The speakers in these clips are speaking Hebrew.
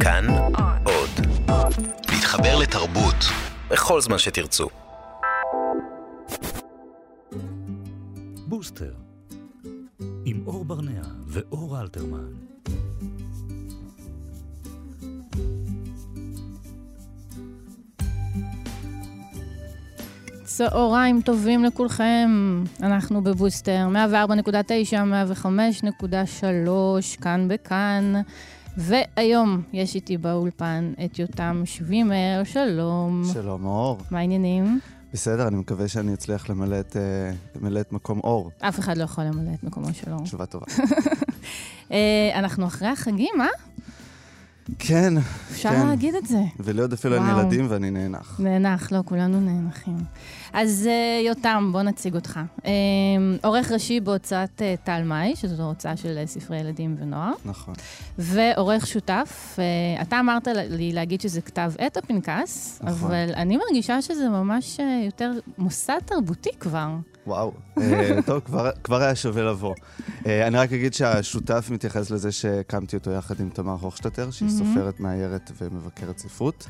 כאן עוד. להתחבר לתרבות בכל זמן שתרצו. בוסטר עם אור ברנע ואור אלתרמן. צהריים טובים לכולכם, אנחנו בבוסטר 104.9, 105.3, כאן בכאן, והיום יש איתי באולפן את יותם שווימר. שלום. שלום אור. מה העניינים? בסדר, אני מקווה שאני אצליח למלא את מקום אור. אף אחד לא יכול למלא את מקומו של אור. תשובה טובה. אנחנו אחרי החגים, אה? כן. אפשר להגיד את זה. ולי עוד אפילו אין ילדים ואני נאנח. נאנח, לא, כולנו נאנחים. אז יותם, בוא נציג אותך. עורך ראשי בהוצאת טל מאי, שזו הוצאה של ספרי ילדים ונוער. נכון. ועורך שותף. אתה אמרת לי להגיד שזה כתב עת הפנקס, נכון. אבל אני מרגישה שזה ממש יותר מוסד תרבותי כבר. וואו, טוב, כבר היה שווה לבוא. אני רק אגיד שהשותף מתייחס לזה שהקמתי אותו יחד עם תמר הוכשטטר, שהיא סופרת, מאיירת ומבקרת ספרות.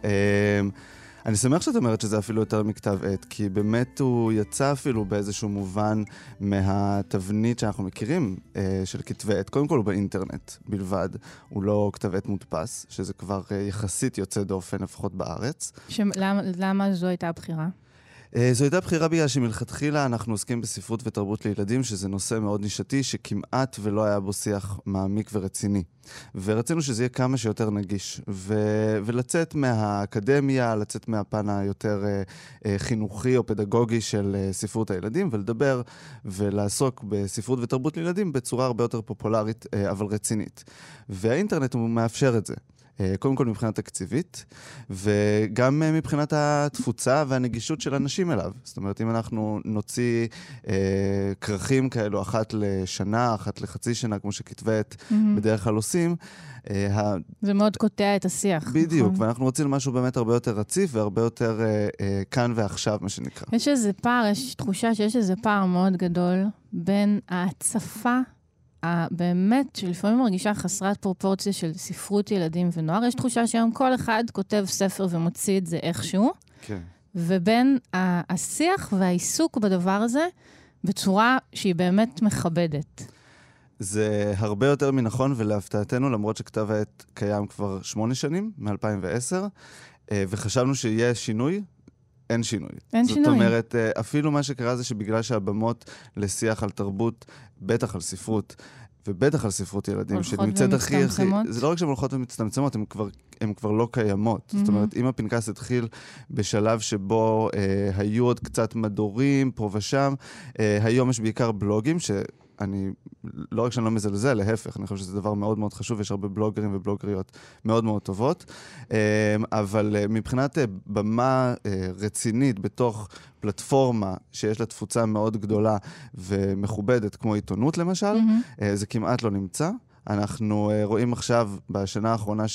אני שמח שאת אומרת שזה אפילו יותר מכתב עת, כי באמת הוא יצא אפילו באיזשהו מובן מהתבנית שאנחנו מכירים של כתבי עת. קודם כל הוא באינטרנט בלבד, הוא לא כתב עת מודפס, שזה כבר יחסית יוצא דופן לפחות בארץ. למה זו הייתה הבחירה? זו הייתה בחירה בגלל שמלכתחילה אנחנו עוסקים בספרות ותרבות לילדים, שזה נושא מאוד נישתי שכמעט ולא היה בו שיח מעמיק ורציני. ורצינו שזה יהיה כמה שיותר נגיש, ולצאת מהאקדמיה, לצאת מהפן היותר חינוכי או פדגוגי של ספרות הילדים, ולדבר ולעסוק בספרות ותרבות לילדים בצורה הרבה יותר פופולרית, אבל רצינית. והאינטרנט הוא מאפשר את זה. קודם כל מבחינת תקציבית, וגם מבחינת התפוצה והנגישות של אנשים אליו. זאת אומרת, אם אנחנו נוציא כרכים כאלו אחת לשנה, אחת לחצי שנה, כמו שכתבי עת בדרך כלל עושים, זה מאוד קוטע את השיח. בדיוק, נכון? ואנחנו רוצים משהו באמת הרבה יותר רציף והרבה יותר כאן ועכשיו, מה שנקרא. יש איזה פער, יש תחושה שיש איזה פער מאוד גדול בין ההצפה באמת, שלפעמים מרגישה חסרת פרופורציה של ספרות ילדים ונוער. יש תחושה שהיום כל אחד כותב ספר ומוציא את זה איכשהו. כן. ובין השיח והעיסוק בדבר הזה, בצורה שהיא באמת מכבדת. זה הרבה יותר מנכון, ולהפתעתנו, למרות שכתב העת קיים כבר 8 שנים, מ-2010, וחשבנו שיהיה שינוי, אין שינוי. אין שינוי. זאת אומרת, אפילו מה שקרה זה שבגלל שהבמות לשיח על תרבות, בטח על ספרות, ובטח על ספרות ילדים, שנמצאת הכי... זה לא רק שהן הולכות ומצטמצמות, הן כבר לא קיימות. זאת אומרת, אם הפנקס התחיל בשלב שבו היו עוד קצת מדורים, פה ושם, היום יש בעיקר בלוגים לא רק שאני לא מזלזל, להפך, אני חושב שזה דבר מאוד מאוד חשוב, יש הרבה בלוגרים ובלוגריות מאוד מאוד טובות, אבל מבחינת במה רצינית בתוך פלטפורמה שיש לה תפוצה מאוד גדולה ומכובדת, כמו עיתונות למשל, זה כמעט לא נמצא. אנחנו רואים עכשיו, בשנה האחרונה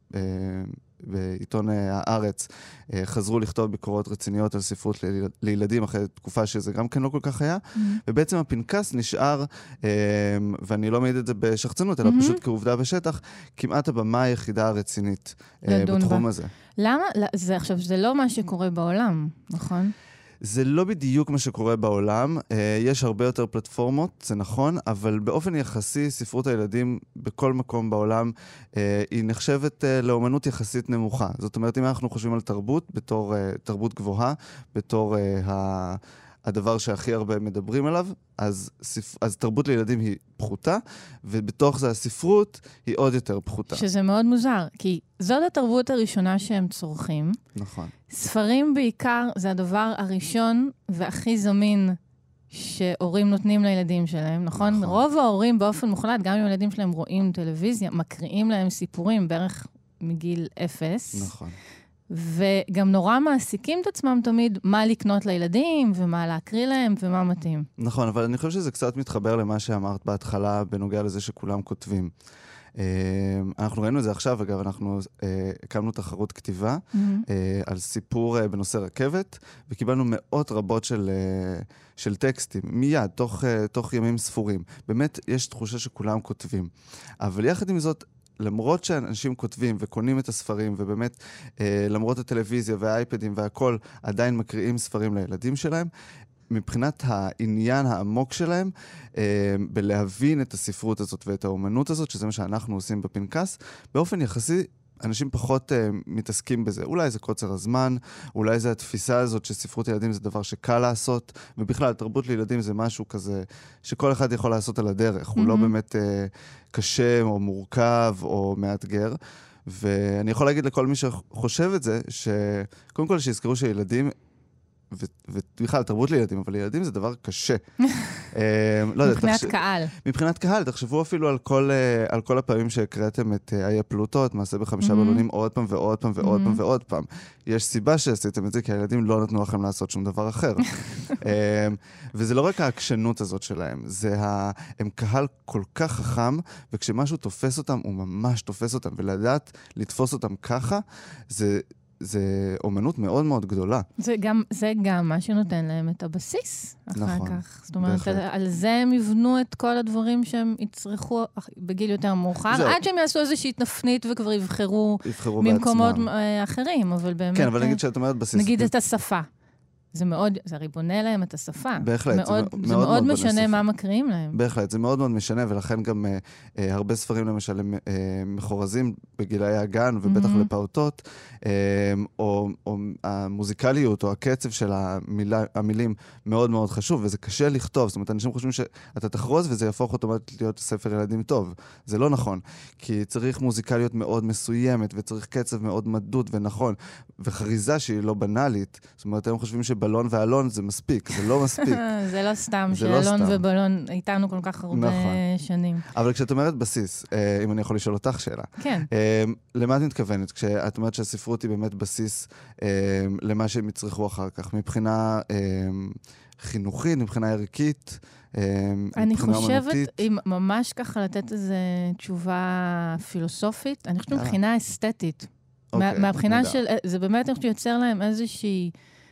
בעיתון הארץ חזרו לכתוב ביקורות רציניות על ספרות לילדים אחרי תקופה שזה גם כן לא כל כך היה, ובעצם הפנקס נשאר, ואני לא מעיד את זה בשחצנות, אלא פשוט כעובדה בשטח, כמעט הבמה היחידה הרצינית בתחום הזה. למה? עכשיו, זה לא מה שקורה בעולם, נכון? זה לא בדיוק מה שקורה בעולם, יש הרבה יותר פלטפורמות, זה נכון, אבל באופן יחסי ספרות הילדים בכל מקום בעולם היא נחשבת לאומנות יחסית נמוכה. זאת אומרת, אם אנחנו חושבים על תרבות בתור תרבות גבוהה, בתור הדבר שהכי הרבה מדברים עליו, אז תרבות לילדים היא פחותה, ובתוך זה הספרות היא עוד יותר פחותה. שזה מאוד מוזר, כי זאת התרבות הראשונה שהם צורכים. נכון. ספרים בעיקר זה הדבר הראשון והכי זמין שהורים נותנים לילדים שלהם, נכון? נכון. רוב ההורים באופן מוחלט, גם אם הילדים שלהם רואים טלוויזיה, מקריאים להם סיפורים בערך מגיל 0. נכון. וגם נורא מעסיקים את עצמם תמיד מה לקנות לילדים, ומה להקריא להם, ומה מתאים. נכון, אבל אני חושב שזה קצת מתחבר למה שאמרת בהתחלה, בנוגע לזה שכולם כותבים. אנחנו ראינו את זה עכשיו, אגב, אנחנו הקמנו תחרות כתיבה על סיפור בנושא רכבת, וקיבלנו מאות רבות של טקסטים, מיד, תוך ימים ספורים. באמת, יש תחושה שכולם כותבים. אבל יחד עם זאת, למרות שאנשים כותבים וקונים את הספרים, ובאמת, למרות הטלוויזיה והאייפדים והכל, עדיין מקריאים ספרים לילדים שלהם, מבחינת העניין העמוק שלהם, בלהבין את הספרות הזאת ואת האומנות הזאת, שזה מה שאנחנו עושים בפנקס, באופן יחסי, אנשים פחות מתעסקים בזה. אולי זה קוצר הזמן, אולי זה התפיסה הזאת שספרות ילדים זה דבר שקל לעשות, ובכלל, תרבות לילדים זה משהו כזה שכל אחד יכול לעשות על הדרך. הוא לא באמת קשה או מורכב או מאתגר. ואני יכול להגיד לכל מי שחושב את זה, שקודם כל שיזכרו שילדים, ובכלל, תרבות לילדים, אבל ילדים זה דבר קשה. מבחינת קהל. מבחינת קהל, תחשבו אפילו על כל הפעמים שהקראתם את איי פלוטו, את מעשה ב5 בלונים עוד פעם ועוד פעם ועוד פעם ועוד פעם. יש סיבה שעשיתם את זה, כי הילדים לא נתנו לכם לעשות שום דבר אחר. וזה לא רק העקשנות הזאת שלהם, הם קהל כל כך חכם, וכשמשהו תופס אותם, הוא ממש תופס אותם, ולדעת לתפוס אותם ככה, זה אומנות מאוד מאוד גדולה. זה גם מה שנותן להם את הבסיס אחר כך. זאת אומרת, בהחלט. על זה הם יבנו את כל הדברים שהם יצרכו בגיל יותר מאוחר, עד שהם יעשו איזושהי תפנית וכבר יבחרו ממקומות אחרים, אבל באמת... כן, אבל נגיד שאת אומרת בסיס... נגיד את השפה. זה הרי בונה להם את השפה. בהחלט. זה מאוד משנה מה מקריאים להם. בהחלט, זה מאוד מאוד משנה, ולכן גם הרבה ספרים למשל הם מחורזים בגילאי הגן, ובטח לפעוטות, או המוזיקליות, או הקצב של המילים מאוד מאוד חשוב, וזה קשה לכתוב. זאת אומרת, אנשים חושבים שאתה תחרוז, וזה יהפוך אוטומטית להיות ספר ילדים טוב. זה לא נכון, כי צריך מוזיקליות מאוד מסוימת, וצריך קצב מאוד מדוד ונכון, וחריזה שהיא לא בנאלית. זאת אומרת, הם חושבים שבלון ואלון זה מספיק, זה לא מספיק. זה לא סתם שאלון ובלון איתנו כל כך הרבה שנים. אבל כשאת אומרת בסיס, אם אני יכול לשאול אותך שאלה, כן. למה את מתכוונת? כשאת אומרת שהספרות היא באמת בסיס למה שהם יצרכו אחר כך, מבחינה חינוכית, מבחינה ערכית, אני חושבת, אם ממש ככה לתת איזו תשובה פילוסופית, אני חושבת מבחינה אסתטית. מהבחינה של, זה באמת איך שיוצר להם איזושהי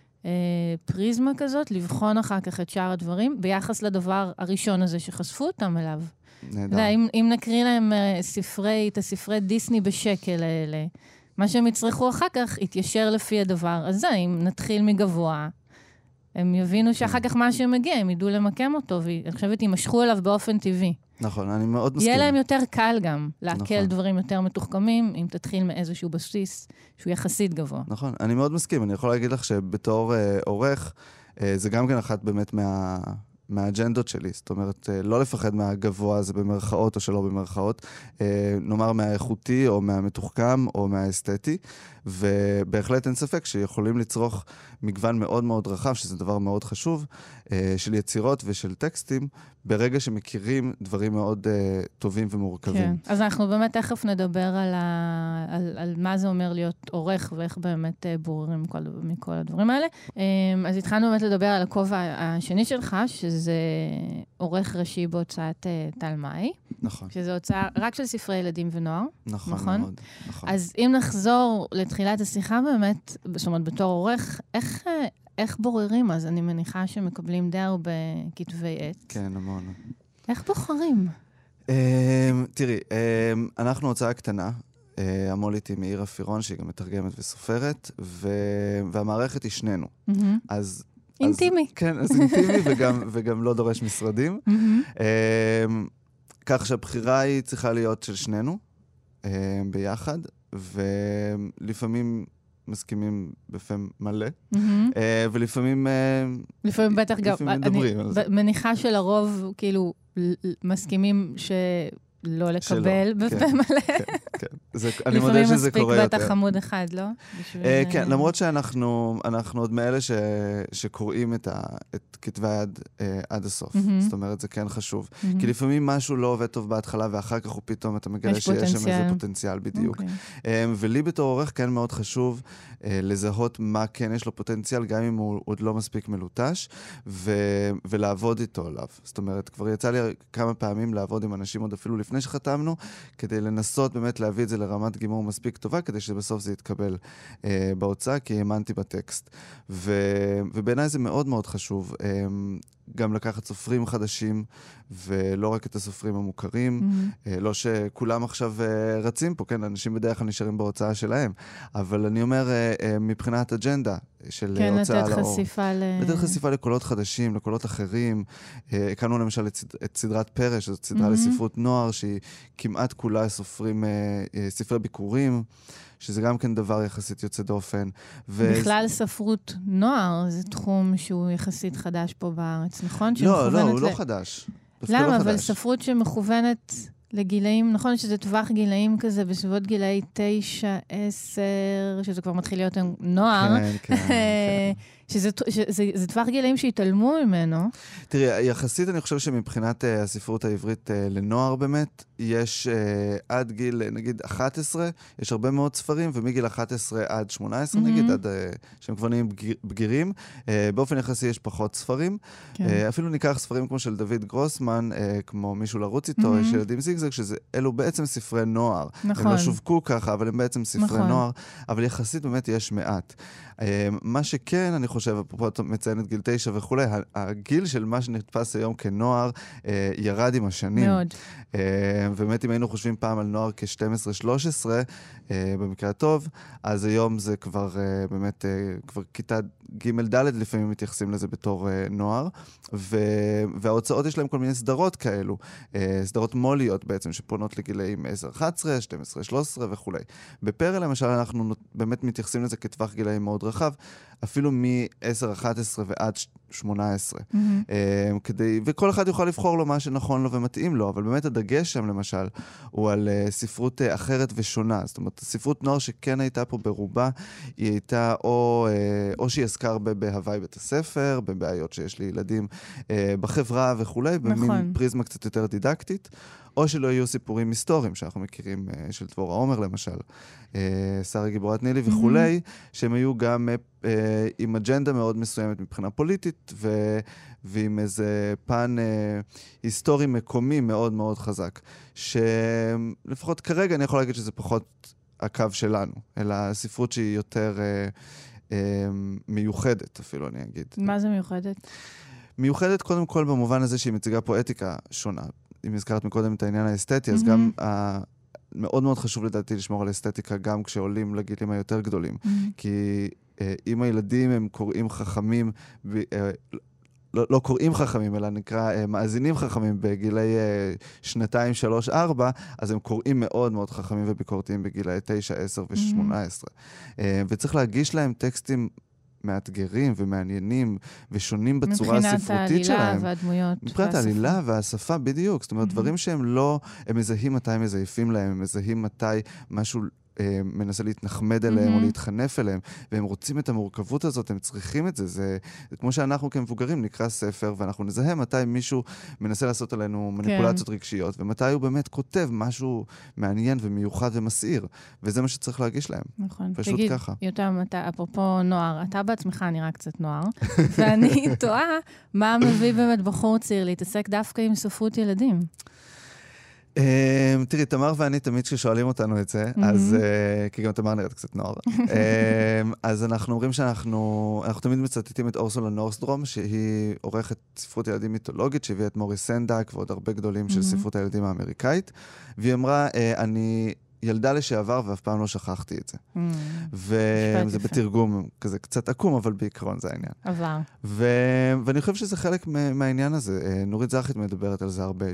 פריזמה כזאת, לבחון אחר כך את שאר הדברים, ביחס לדבר הראשון הזה שחשפו אותם אליו. נהדר. אם נקריא להם את הספרי דיסני בשקל האלה, מה שהם יצרכו אחר כך יתיישר לפי הדבר הזה. אם נתחיל מגבוה, הם יבינו שאחר כך מה שמגיע, הם ידעו למקם אותו, ואני חושבת, יימשכו אליו באופן טבעי. נכון, אני מאוד מסכים. יהיה להם יותר קל גם להקל דברים יותר מתוחכמים, אם תתחיל מאיזשהו בסיס שהוא יחסית גבוה. נכון, אני מאוד מסכים. אני יכול להגיד לך שבתור עורך, זה גם כן אחת באמת מהאג'נדות שלי. זאת אומרת, לא לפחד מהגבוה הזה במרכאות או שלא במרכאות, נאמר מהאיכותי או מהמתוחכם או מהאסתטי, ובהחלט אין ספק שיכולים לצרוך מגוון מאוד מאוד רחב, שזה דבר מאוד חשוב, של יצירות ושל טקסטים, ברגע שמכירים דברים מאוד טובים ומורכבים. כן, אז אנחנו באמת תכף נדבר על מה זה אומר להיות עורך, ואיך באמת בוררים מכל הדברים האלה. אז התחלנו באמת לדבר על הכובע השני שלך, שזה עורך ראשי בהוצאת תלמי. נכון. שזה הוצאה רק של ספרי ילדים ונוער. נכון מאוד. נכון. אז אם נחזור לתחילת השיחה באמת, זאת אומרת, בתור עורך, איך בוררים? אז אני מניחה שמקבלים די הרבה כתבי עת. כן, המון. איך בוחרים? תראי, אנחנו הוצאה קטנה, המולית היא מאיר אפירון, שהיא גם מתרגמת וסופרת, והמערכת היא שנינו. אז... אינטימי. כן, אז אינטימי וגם לא דורש משרדים. כך שהבחירה היא צריכה להיות של שנינו, ביחד, ולפעמים מסכימים בפה מלא, ולפעמים... לפעמים בטח גם... מדברים על זה. מניחה שלרוב, כאילו, מסכימים לא לקבל בפה מלא. כן. אני מודה שזה קורה יותר. לפעמים מספיק בטח עמוד אחד, לא? כן, למרות שאנחנו עוד מאלה שקוראים את כתבי היד עד הסוף. זאת אומרת, זה כן חשוב. כי לפעמים משהו לא עובד טוב בהתחלה, ואחר כך הוא פתאום, אתה מגלה שיש שם איזה פוטנציאל בדיוק. ולי בתור עורך כן מאוד חשוב לזהות מה כן יש לו פוטנציאל, גם אם הוא עוד לא מספיק מלוטש, ולעבוד איתו עליו. זאת אומרת, כבר יצא לי כמה פעמים לעבוד עם אנשים עוד אפילו לפני שחתמנו, כדי לנסות באמת להביא את זה לרמת גימור מספיק טובה, כדי שבסוף זה יתקבל בהוצאה, כי האמנתי בטקסט. ובעיניי זה מאוד מאוד חשוב. גם לקחת סופרים חדשים, ולא רק את הסופרים המוכרים. לא שכולם עכשיו רצים פה, כן, אנשים בדרך כלל נשארים בהוצאה שלהם. אבל אני אומר, מבחינת אג'נדה של הוצאה לאור. כן, לתת חשיפה לתת חשיפה לקולות חדשים, לקולות אחרים. הקמנו למשל את סדרת פרש, זאת סדרה לספרות נוער, שהיא כמעט כולה ספרי ביקורים. שזה גם כן דבר יחסית יוצא דופן. בכלל ספרות נוער זה תחום שהוא יחסית חדש פה בארץ, נכון? לא, הוא לא חדש. למה? אבל ספרות שמכוונת לגילאים, נכון שזה טווח גילאים כזה, בסביבות גילאי 9, 10, שזה כבר מתחיל להיות נוער. כן. שזה טווח גילאים שהתעלמו ממנו. תראי, יחסית אני חושב שמבחינת הספרות העברית לנוער באמת, יש עד גיל, נגיד, 11, יש הרבה מאוד ספרים, ומגיל 11 עד 18, נגיד, עד שהם כבר נהיים בגירים, באופן יחסי יש פחות ספרים. אפילו ניקח ספרים כמו של דוד גרוסמן, כמו מישהו לרוץ איתו, יש ילדים זיגזג, שאלו בעצם ספרי נוער. נכון. הם לא שווקו ככה, אבל הם בעצם ספרי נוער, אבל יחסית באמת יש מעט. מה שכן, אני חושב, אפרופו את מציינת גיל 9 וכולי, הגיל של מה שנתפס היום כנוער ירד עם השנים. מאוד. ובאמת, אם היינו חושבים פעם על נוער כ-12-13, במקרה הטוב, אז היום זה כבר באמת, כבר כיתה ג' ד' לפעמים מתייחסים לזה בתור נוער, וההוצאות יש להם כל מיני סדרות כאלו, סדרות מוליות בעצם, שפונות לגילאים 10-11, 12-13 וכולי. בפרל למשל אנחנו באמת מתייחסים לזה כטווח גילאים מאוד רחב, אפילו מ-10-11 ועד 18. וכל אחד יוכל לבחור לו מה שנכון לו ומתאים לו, אבל באמת הדגש שם למשל הוא על ספרות אחרת ושונה. זאת אומרת, ספרות נוער שכן הייתה פה ברובה, היא הייתה או שהיא עסקה הרבה בהוואי בית הספר, בבעיות שיש לי ילדים בחברה וכולי, במין פריזמה קצת יותר דידקטית, או שלא יהיו סיפורים היסטוריים שאנחנו מכירים, של דבורה עומר למשל, שרה גיבורת נילי וכולי, שהם היו גם עם אג'נדה מאוד מסוימת מבחינה פוליטית, ועם איזה פן היסטורי מקומי מאוד מאוד חזק, שלפחות כרגע אני יכול להגיד שזה פחות הקו שלנו, אלא ספרות שהיא יותר מיוחדת אפילו, אני אגיד. מה זה מיוחדת? מיוחדת קודם כל במובן הזה שהיא מציגה פה אתיקה שונה. אם הזכרת מקודם את העניין האסתטי, אז גם מאוד מאוד חשוב לדעתי לשמור על אסתטיקה גם כשעולים לגילים היותר גדולים. כי אם הילדים הם קוראים חכמים, לא קוראים חכמים, אלא נקרא מאזינים חכמים בגילי 2, 3, 4, אז הם קוראים מאוד מאוד חכמים וביקורתיים בגילי 9, 10 ו-18. וצריך להגיש להם טקסטים מאתגרים ומעניינים ושונים בצורה הספרותית שלהם. מבחינת העלילה והדמויות. מבחינת העלילה והשפה, בדיוק. זאת אומרת, דברים שהם לא, הם מזהים מתי מזייפים להם, הם מזהים מתי משהו מנסה להתנחמד אליהם או להתחנף אליהם, והם רוצים את המורכבות הזאת, הם צריכים את זה. זה כמו שאנחנו כמבוגרים נקרא ספר, ואנחנו נזהה מתי מישהו מנסה לעשות עלינו מניפולציות רגשיות, ומתי הוא באמת כותב משהו מעניין ומיוחד ומסעיר, וזה מה שצריך להגיש להם. נכון. פשוט תגיד, ככה. יותם, אפרופו נוער, אתה בעצמך נראה קצת נוער, ואני טועה מה מביא באמת בחור צעיר להתעסק דווקא עם ספרות ילדים. תראי, תמר ואני תמיד כששואלים אותנו את זה, אז, כי גם תמר נראית קצת נוער, אז אנחנו אומרים אנחנו תמיד מצטטים את אורסולה נורסדרום, שהיא עורכת ספרות ילדים מיתולוגית, שהביאה את מוריס סנדק ועוד הרבה גדולים של ספרות הילדים האמריקאית, והיא אמרה, אני ילדה לשעבר ואף פעם לא שכחתי את זה. וזה בתרגום כזה קצת עקום, אבל בעיקרון זה העניין. עבר. ואני חושב שזה חלק מהעניין הזה. נורית זרחית מדברת על זה הרבה,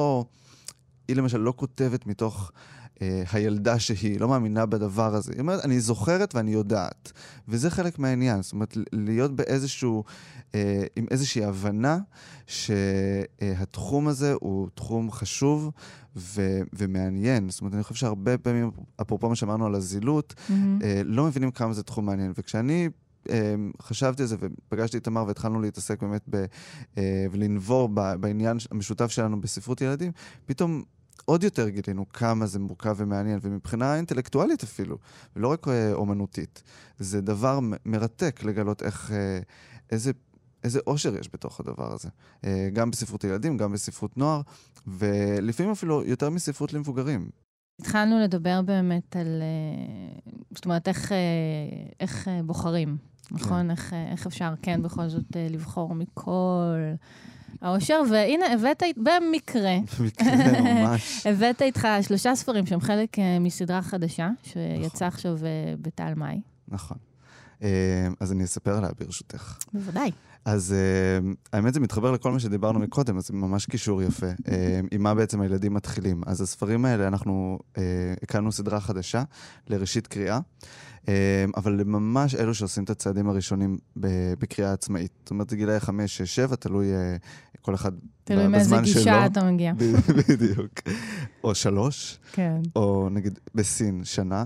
היא למשל לא כותבת מתוך הילדה שהיא, לא מאמינה בדבר הזה. היא אומרת, אני זוכרת ואני יודעת. וזה חלק מהעניין. זאת אומרת, להיות באיזשהו, עם איזושהי הבנה שהתחום הזה הוא תחום חשוב ומעניין. זאת אומרת, אני חושב שהרבה פעמים, אפרופו מה שאמרנו על הזילות, לא מבינים כמה זה תחום מעניין. וכשאני חשבתי על זה ופגשתי את תמר והתחלנו להתעסק באמת ולנבור בעניין המשותף שלנו בספרות ילדים, פתאום עוד יותר גילינו כמה זה מורכב ומעניין, ומבחינה אינטלקטואלית אפילו, ולא רק אומנותית. זה דבר מרתק לגלות איזה אושר יש בתוך הדבר הזה. גם בספרות ילדים, גם בספרות נוער, ולפעמים אפילו יותר מספרות למבוגרים. התחלנו לדבר באמת על, זאת אומרת, איך בוחרים. נכון? איך אפשר כן בכל זאת לבחור מכל העושר, והנה הבאת במקרה, ממש. הבאת איתך 3 ספרים שהם חלק מסדרה חדשה, שיצא עכשיו בטל מאי. נכון. אז אני אספר עליה ברשותך. בוודאי. אז האמת זה מתחבר לכל מה שדיברנו מקודם, אז זה ממש קישור יפה. עם מה בעצם הילדים מתחילים. אז הספרים האלה, אנחנו הקלנו סדרה חדשה לראשית קריאה, אבל ממש אלו שעושים את הצעדים הראשונים בקריאה עצמאית. זאת אומרת, גילאי 5, 6, 7, תלוי כל אחד בזמן שלו. תלוי מאיזה גישה אתה מגיע. בדיוק. או 3, כן. או נגיד בסין שנה.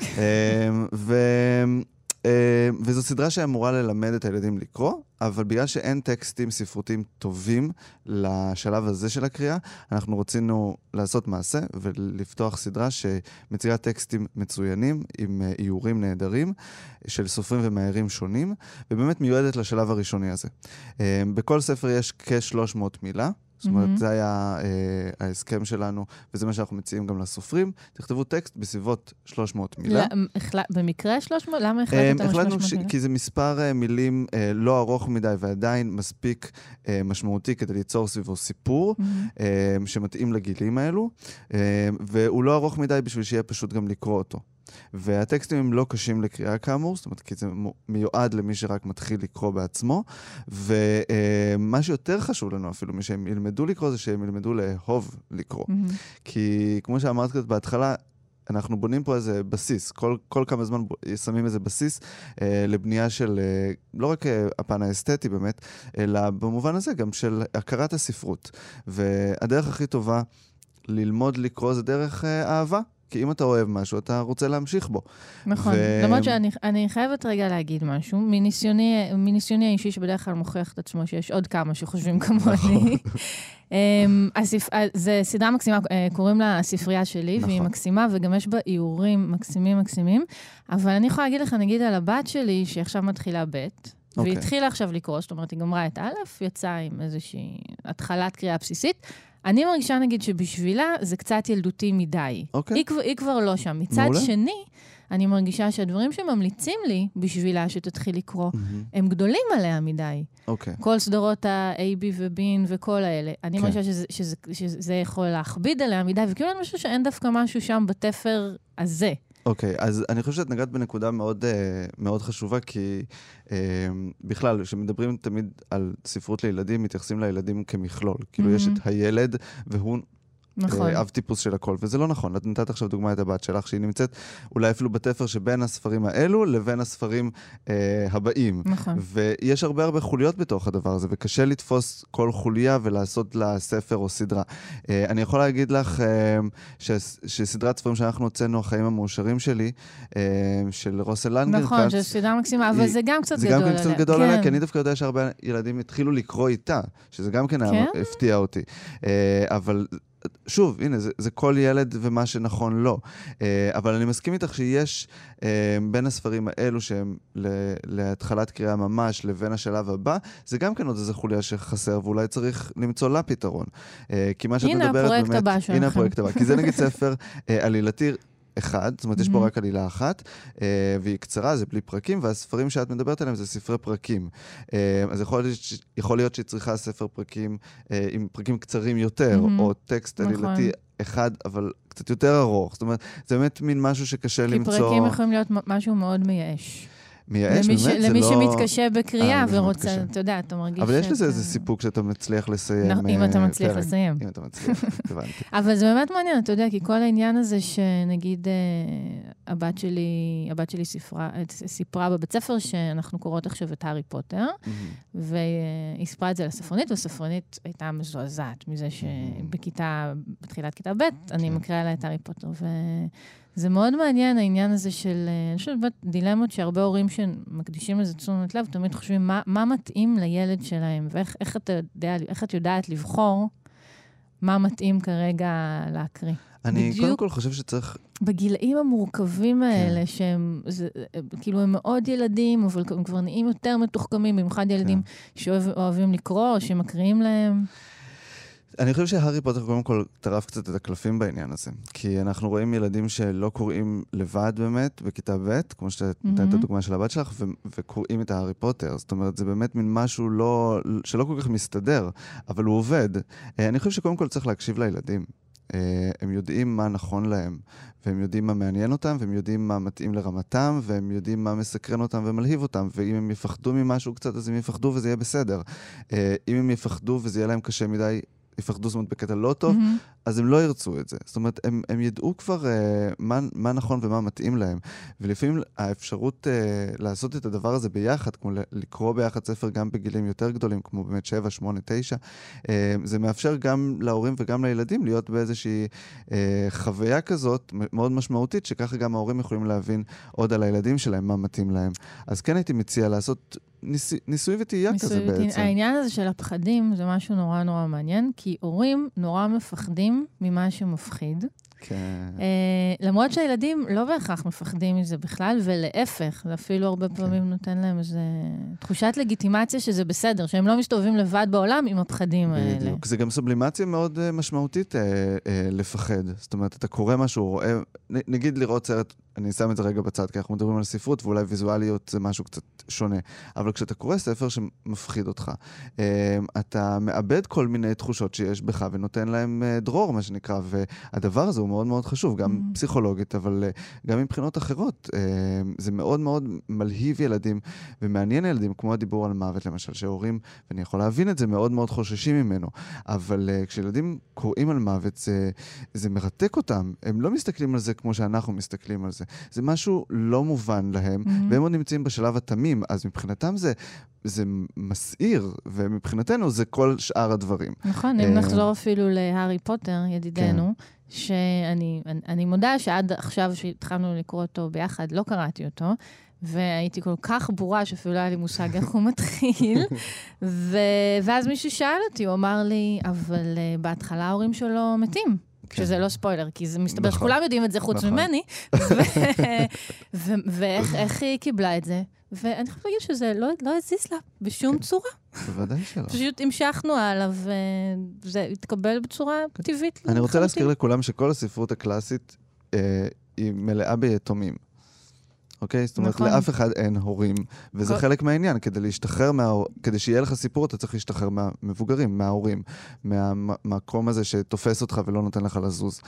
וזו סדרה שאמורה ללמד את הילדים לקרוא, אבל בגלל שאין טקסטים ספרותיים טובים לשלב הזה של הקריאה, אנחנו רצינו לעשות מעשה ולפתוח סדרה שמציגה טקסטים מצוינים עם איורים נהדרים של סופרים ומאיירים שונים, ובאמת מיועדת לשלב הראשוני הזה. בכל ספר יש כ-300 מילה, זאת אומרת, זה היה ההסכם שלנו, וזה מה שאנחנו מציעים גם לסופרים. תכתבו טקסט בסביבות 300 מילה. במקרה 300? למה החלטתם על 300 מילה? כי זה מספר מילים לא ארוך מדי, ועדיין מספיק משמעותי כדי ליצור סביבו סיפור, שמתאים לגילים האלו, והוא לא ארוך מדי בשביל שיהיה פשוט גם לקרוא אותו. והטקסטים הם לא קשים לקריאה כאמור, זאת אומרת, כי זה מיועד למי שרק מתחיל לקרוא בעצמו, ומה שיותר חשוב לנו אפילו, מי שהם ילמדו לקרוא, זה שהם ילמדו לאהוב לקרוא. כי כמו שאמרת קצת בהתחלה, אנחנו בונים פה איזה בסיס, כל כמה זמן שמים איזה בסיס לבנייה של, לא רק הפן האסתטי באמת, אלא במובן הזה גם של הכרת הספרות. והדרך הכי טובה ללמוד לקרוא זה דרך אהבה. כי אם אתה אוהב משהו, אתה רוצה להמשיך בו. נכון. למרות שאני חייבת רגע להגיד משהו. מניסיוני האישי שבדרך כלל מוכיח את עצמו שיש עוד כמה שחושבים כמוני. זו סדרה מקסימה, קוראים לה הספרייה שלי, והיא מקסימה, וגם יש בה איורים מקסימים. אבל אני יכולה להגיד לך, נגיד על הבת שלי, שעכשיו מתחילה ב', והיא התחילה עכשיו לקרוא, זאת אומרת, היא גמרה את א', יצאה עם איזושהי התחלת קריאה בסיסית. אני מרגישה, נגיד, שבשבילה זה קצת ילדותי מדי. היא כבר לא שם. מצד שני, אני מרגישה שהדברים שממליצים לי בשבילה שתתחיל לקרוא, הם גדולים עליה מדי. כל סדרות ה-A, B ו-B וכל האלה. אני מרגישה שזה יכול להכביד עליה מדי, וכאילו אני חושב שאין דווקא משהו שם בתפר הזה. אוקיי, אז אני חושב שאת נגעת בנקודה מאוד, מאוד חשובה, כי בכלל, כשמדברים תמיד על ספרות לילדים, מתייחסים לילדים כמכלול. כאילו יש את הילד, והוא אב טיפוס של הכל, וזה לא נכון. את נתת עכשיו דוגמה את הבת שלך, שהיא נמצאת אולי אפילו בתפר שבין הספרים האלו לבין הספרים הבאים. נכון. ויש הרבה חוליות בתוך הדבר הזה, וקשה לתפוס כל חוליה ולעשות לה ספר או סדרה. אני יכול להגיד לך שסדרת ספרים שאנחנו הוצאנו, החיים המאושרים שלי, של רוסל לנגרקץ. נכון, זו סדרה מקסימה, אבל זה גם קצת גדול עליה. זה גם קצת גדול עליה, כי אני דווקא יודע שהרבה ילדים התחילו לקרוא איתה, שזה גם כן הפתיע אותי. אבל שוב, הנה, זה כל ילד ומה שנכון לא. אבל אני מסכים איתך שיש בין הספרים האלו שהם להתחלת קריאה ממש לבין השלב הבא, זה גם כן עוד איזה חוליה שחסר, ואולי צריך למצוא לה פתרון. כי מה שאת מדברת באמת... הנה הפרויקט הבא שלכם. הנה הפרויקט הבא. כי זה נגיד ספר עלילתי אחד, זאת אומרת, יש פה רק עלילה אחת, והיא קצרה, זה בלי פרקים, והספרים שאת מדברת עליהם זה ספרי פרקים. אז יכול להיות שהיא צריכה ספר פרקים עם פרקים קצרים יותר, או טקסט עלילתי אחד, אבל קצת יותר ארוך. זאת אומרת, זה באמת מין משהו שקשה למצוא... כי פרקים יכולים להיות משהו מאוד מייאש. מייאש, באמת, זה לא... למי שמתקשה בקריאה ורוצה, אתה יודע, אתה מרגיש... אבל יש לזה איזה סיפוק שאתה מצליח לסיים. אם אתה מצליח לסיים. אם אתה מצליח, הבנתי. אבל זה באמת מעניין, אתה יודע, כי כל העניין הזה שנגיד הבת שלי סיפרה בבית ספר שאנחנו קוראות עכשיו את הארי פוטר, והיא סיפרה את זה לספרנית, והספרנית הייתה מזועזעת מזה בתחילת כיתה ב', אני מקריאה לה את הארי פוטר, זה מאוד מעניין העניין הזה של, אני חושבת, דילמות שהרבה הורים שמקדישים לזה תשומת לב, תמיד חושבים מה מתאים לילד שלהם, ואיך את יודעת לבחור מה מתאים כרגע להקריא. אני קודם כל חושב שצריך... בגילאים המורכבים האלה, שהם כאילו הם מאוד ילדים, אבל הם כבר נהיים יותר מתוחכמים, במיוחד ילדים שאוהבים לקרוא, או שמקריאים להם. אני חושב שהארי פוטר קודם כל טרף קצת את הקלפים בעניין הזה. כי אנחנו רואים ילדים שלא קוראים לבד באמת בכיתה ב', כמו שאתה נתת את הדוגמה של הבת שלך, וקוראים את הארי פוטר. זאת אומרת, זה באמת מין משהו שלא כל כך מסתדר, אבל הוא עובד. אני חושב שקודם כל צריך להקשיב לילדים. הם יודעים מה נכון להם, והם יודעים מה מעניין אותם, והם יודעים מה מתאים לרמתם, והם יודעים מה מסקרן אותם ומלהיב אותם, ואם הם יפחדו ממשהו קצת, אז הם יפחדו וזה יהיה בסדר. אם הם יפחדו וזה יהיה להם קשה מדי, יפחדו, זאת אומרת, בקטע לא טוב, אז הם לא ירצו את זה. זאת אומרת, הם ידעו כבר מה נכון ומה מתאים להם. ולפעמים האפשרות לעשות את הדבר הזה ביחד, כמו לקרוא ביחד ספר גם בגילים יותר גדולים, כמו באמת 7, 8, 9, זה מאפשר גם להורים וגם לילדים להיות באיזושהי חוויה כזאת מאוד משמעותית, שככה גם ההורים יכולים להבין עוד על הילדים שלהם, מה מתאים להם. אז כן הייתי מציע לעשות ניסוי וטעייה כזה בעצם. העניין הזה של הפחדים זה משהו נורא נורא מעניין, כי הורים נורא מפחדים ממה שמפחיד. כן. למרות שהילדים לא בהכרח מפחדים מזה בכלל, ולהפך, זה אפילו הרבה פעמים נותן להם איזו תחושת לגיטימציה שזה בסדר, שהם לא מסתובבים לבד בעולם עם הפחדים האלה. בדיוק. זה גם סובלימציה מאוד משמעותית לפחד. זאת אומרת, אתה קורא משהו, רואה, נגיד לראות סרט, אני שם את זה רגע בצד, כי אנחנו מדברים על ספרות, ואולי ויזואליות זה משהו קצת שונה. אבל כשאתה קורא ספר שמפחיד אותך, אתה מאבד כל מיני תחושות שיש בך, ונותן להם דרור, מה שנקרא, והדבר הזה הוא מאוד מאוד חשוב, גם פסיכולוגית, אבל גם מבחינות אחרות. זה מאוד מאוד מלהיב ילדים, ומעניין ילדים, כמו הדיבור על מוות, למשל, שההורים, ואני יכול להבין את זה, מאוד מאוד חוששים ממנו. אבל כשילדים קוראים על מוות, זה מרתק אותם. הם לא מסתכלים על זה כמו שאנחנו מסתכלים על זה. זה משהו לא מובן להם, והם עוד נמצאים בשלב התמים, אז מבחינתם זה מסעיר, ומבחינתנו זה כל שאר הדברים. נכון, אם נחזור אפילו להארי פוטר, ידידנו, שאני מודה שעד עכשיו שהתחלנו לקרוא אותו ביחד, לא קראתי אותו, והייתי כל כך בורה שאפילו היה לי מושג איך הוא מתחיל, ואז מישהו שאל אותי, הוא אמר לי, אבל בהתחלה ההורים שלו מתים. שזה לא ספוילר, כי זה מסתבר שכולם יודעים את זה חוץ ממני, ואיך היא קיבלה את זה. ואני חושבת להגיד שזה לא הזיז לה בשום צורה. בוודאי שלא. פשוט המשכנו עליו, וזה התקבל בצורה טבעית. אני רוצה להזכיר לכולם שכל הספרות הקלאסית היא מלאה ביתומים. אוקיי? זאת אומרת, לאף אחד אין הורים, וזה חלק מהעניין. כדי שיהיה לך סיפור, אתה צריך להשתחרר מהמבוגרים, מההורים, מהמקום הזה שתופס אותך ולא נותן לך לזוז.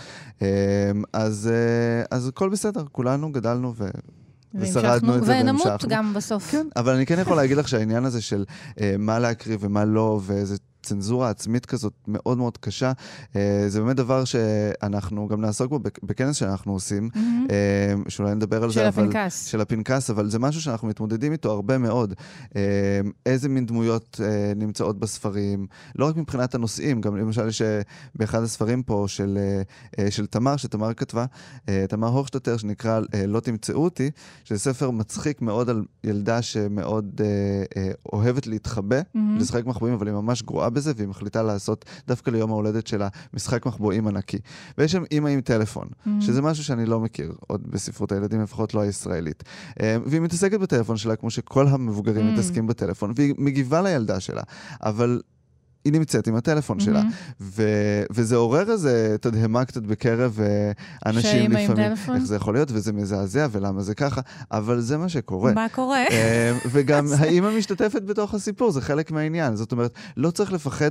אז הכל בסדר, כולנו גדלנו ושרדנו את זה והמשכנו. ונמות גם בסוף. כן, אבל אני כן יכול להגיד לך שהעניין הזה של מה להקריב ומה לא, ואיזה צנזורה עצמית כזאת מאוד מאוד קשה, זה באמת דבר שאנחנו גם נעסוק בו בכנס שאנחנו עושים, שאולי נדבר על זה, של הפנקס, אבל זה משהו שאנחנו מתמודדים איתו הרבה מאוד. איזה מין דמויות נמצאות בספרים, לא רק מבחינת הנושאים, גם למשל שבאחד הספרים פה של תמר, שתמר כתבה, תמר הוכשטטר, שנקרא לא תמצאו אותי, שזה ספר מצחיק מאוד על ילדה שמאוד אוהבת להתחבא, לשחק מחבואים, אבל היא ממש גרועה בזה, והיא מחליטה לעשות דווקא ליום ההולדת שלה משחק מחבואים ענקי. ויש שם אמא עם טלפון, שזה משהו שאני לא מכיר, עוד בספרות הילדים, לפחות לא הישראלית. והיא מתעסקת בטלפון שלה, כמו שכל המבוגרים מתעסקים בטלפון, והיא מגיבה לילדה שלה. אבל היא נמצאת עם הטלפון שלה. וזה עורר איזה תדהמה קצת בקרב אנשים לפעמים. איך זה יכול להיות, וזה מזעזע, ולמה זה ככה. אבל זה מה שקורה. מה קורה? וגם האמא משתתפת בתוך הסיפור, זה חלק מהעניין. זאת אומרת, לא צריך לפחד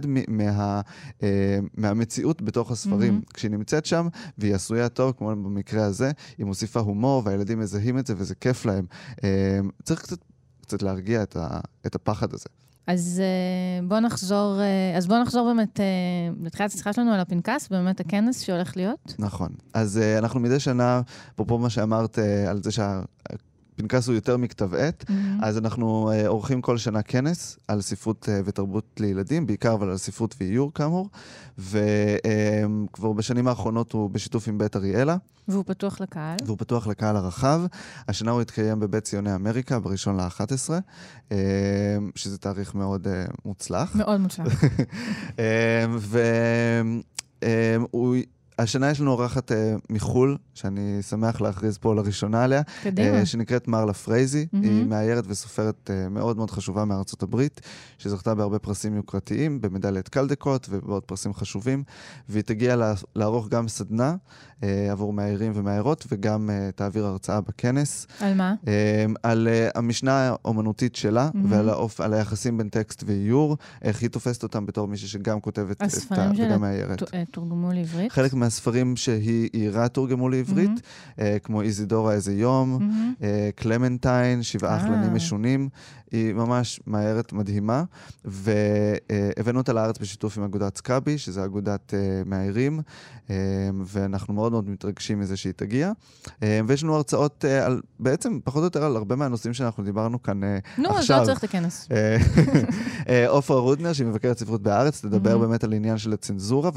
מהמציאות בתוך הספרים. כשהיא נמצאת שם, והיא עשויה טוב, כמו במקרה הזה, היא מוסיפה הומור, והילדים מזהים את זה, וזה כיף להם. צריך קצת להרגיע את הפחד הזה. אז בוא נחזור באמת לתחילת השיחה שלנו על הפנקס, באמת הכנס שהולך להיות. נכון. אז אנחנו מדי שנה, פה מה שאמרת על זה שהפנקס הוא יותר מכתב עת, אז אנחנו עורכים כל שנה כנס על ספרות ותרבות לילדים, בעיקר אבל על ספרות ואיור כאמור, וכבר בשנים האחרונות הוא בשיתוף עם בית אריאלה. והוא פתוח לקהל. והוא פתוח לקהל הרחב. השנה הוא התקיים בבית ציוני אמריקה, ב1/11, שזה תאריך מאוד מוצלח. מאוד מוצלח. השנה יש לנו אורחת מחול, שאני שמח להכריז פה לראשונה עליה, שנקראת מרלה פרייזי. היא מאיירת וסופרת מאוד מאוד חשובה מארצות הברית, שזכתה בהרבה פרסים יוקרתיים, במדליית קלדקוט ובעוד פרסים חשובים, והיא תגיע לערוך גם סדנה עבור מאיירים ומאיירות, וגם תעביר הרצאה בכנס. על מה? על המשנה האומנותית שלה, ועל היחסים בין טקסט ואיור, איך היא תופסת אותם בתור מישהי שגם כותבת וגם מאיירת. הספרים שלה תורגמו לעברית? חלק מהספרים שהיא עירה תורגמו לעברית, כמו איזידורה איזה יום, קלמנטיין, 7 אחלנים משונים, היא ממש מאיירת מדהימה, והבאנו אותה לארץ בשיתוף עם אגודת סקאבי, שזה אגודת מאיירים, ואנחנו מאוד מאוד מתרגשים מזה שהיא תגיע. ויש לנו הרצאות בעצם פחות או יותר על הרבה מהנושאים שאנחנו דיברנו כאן עכשיו. אז לא צריך את הכנס. עופרה רודנר, שהיא מבקרת ספרות בארץ, תדבר באמת על עניין של הצנזורה,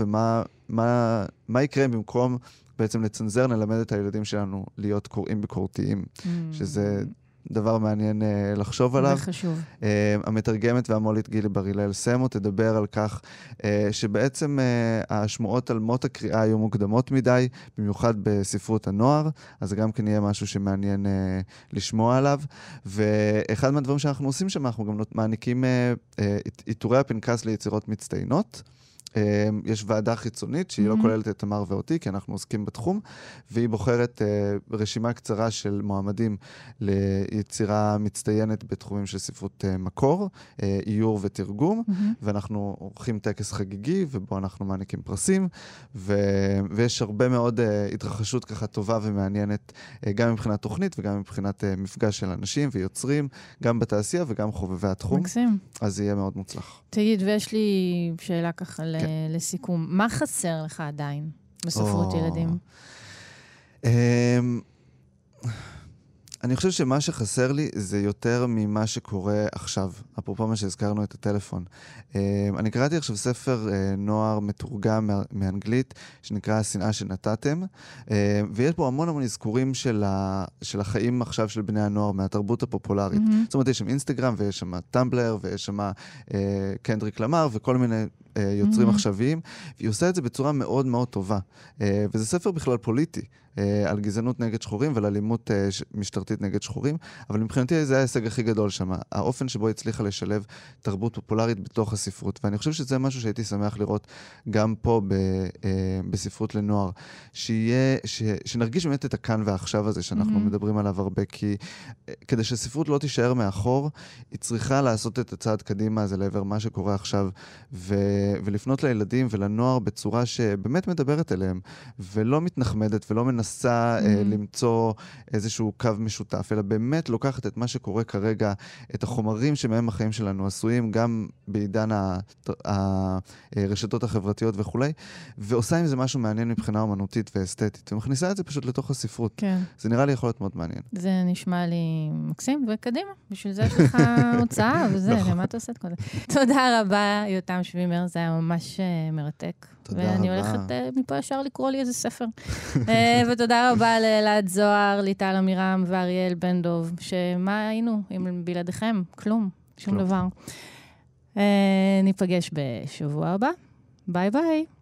ומה יקרה במקום בעצם לצנזר, נלמד את הילדים שלנו להיות קוראים ביקורתיים, שזה דבר מעניין לחשוב עליו. זה חשוב. המתרגמת והמולית גילי בר-הלל סמו תדבר על כך שבעצם השמועות על מות הקריאה היו מוקדמות מדי, במיוחד בספרות הנוער, אז זה גם כן יהיה משהו שמעניין לשמוע עליו. ואחד מהדברים שאנחנו עושים שם, אנחנו גם מעניקים עיטורי הפנקס ליצירות מצטיינות. יש ועדה חיצונית שהיא לא כוללת את תמר ואותי, כי אנחנו עוסקים בתחום, והיא בוחרת רשימה קצרה של מועמדים ליצירה מצטיינת בתחומים של ספרות מקור, איור ותרגום, ואנחנו עורכים טקס חגיגי, ובו אנחנו מעניקים פרסים, ויש הרבה מאוד התרחשות ככה טובה ומעניינת, גם מבחינת תוכנית וגם מבחינת מפגש של אנשים ויוצרים, גם בתעשייה וגם חובבי התחום. מקסים. אז זה יהיה מאוד מוצלח. תגיד, ויש לי שאלה ככה לסיכום. מה חסר לך עדיין בספרות ילדים? אני חושב שמה שחסר לי זה יותר ממה שקורה עכשיו. אפרופו מה שהזכרנו את הטלפון. אני קראתי עכשיו ספר נוער מתורגם מאנגלית, שנקרא השנאה שנתתם, ויש בו המון המון אזכורים של החיים עכשיו של בני הנוער, מהתרבות הפופולרית. זאת אומרת, יש שם אינסטגרם, ויש שם טמבלר, ויש שם קנדריק למר, וכל מיני יוצרים עכשוויים, והיא עושה את זה בצורה מאוד מאוד טובה. וזה ספר בכלל פוליטי, על גזענות נגד שחורים ועל אלימות משטרתית נגד שחורים, אבל מבחינתי זה ההישג הכי גדול שם, האופן שבו הצליחה לשלב תרבות פופולרית בתוך הספרות, ואני חושב שזה משהו שהייתי שמח לראות גם פה בספרות לנוער, שנרגיש באמת את הכאן והעכשיו הזה שאנחנו מדברים עליו הרבה, כי כדי שהספרות לא תישאר מאחור, היא צריכה לעשות את הצעד קדימה הזה לעבר מה שקורה עכשיו, ולפנות לילדים ולנוער בצורה שבאמת מדברת אליהם, ולא מתנחמדת ולא מנסה למצוא איזשהו קו משותף, אלא באמת לוקחת את מה שקורה כרגע, את החומרים שמהם החיים שלנו עשויים, גם בעידן הרשתות החברתיות וכו', ועושה עם זה משהו מעניין מבחינה אומנותית ואסתטית, ומכניסה את זה פשוט לתוך הספרות. כן. זה נראה לי יכול להיות מאוד מעניין. זה נשמע לי מקסים, וקדימה, בשביל זה יש לך הוצאה, וזה, למה אתה עושה את כל זה? תודה רבה, יותם שווימר, זה היה ממש מרתק. ואני הולכת מפה ישר לקרוא לי איזה ספר. ותודה רבה לאלעד זוהר, ליטל אמירם ואריאל בן דוב, שמה היינו עם בלעדיכם? כלום, שום דבר. ניפגש בשבוע הבא. ביי ביי.